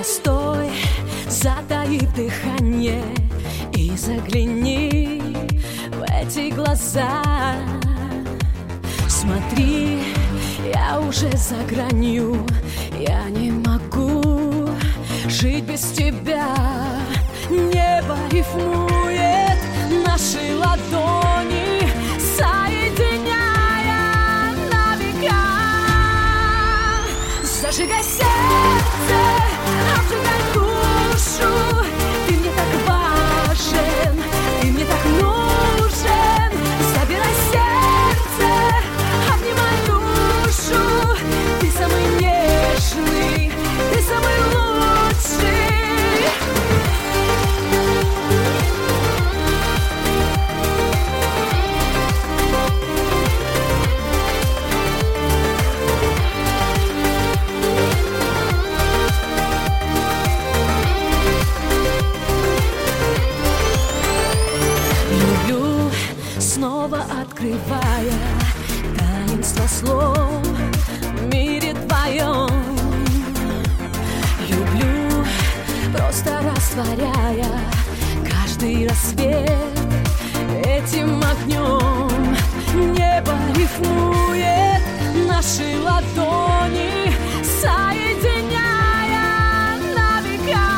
Постой, затаив дыхание, и загляни в эти глаза. Смотри, я уже за гранью, я не могу жить без тебя. Небо рифмует наши ладони, соединяя на века. Зажигай сердце, обжигай душу. Ты мне так важен, ты мне так нужен. Забирай сердце, обнимай душу. Ты самый нежный, ты самый лучший. Снова открывая таинство слов в мире твоем. Люблю, просто растворяя каждый рассвет этим огнем. Небо рифмует наши ладони, соединяя на века.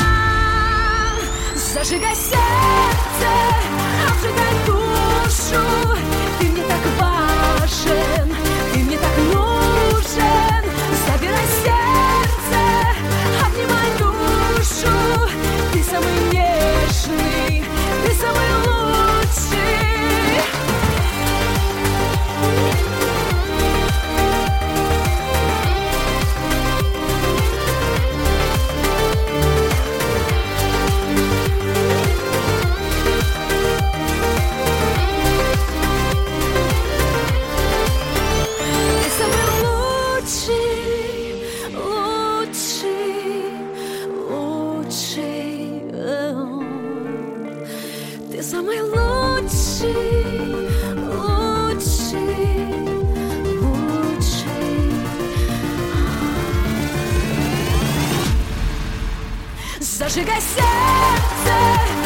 Зажигай сердце, обжигай душу. Ты мне так важен, ты мне так нужен. Забирай сердце, обнимай душу. Ты самый нежный, ты самый лучший. Ты самый лучший, лучший, лучший. Зажигай сердце.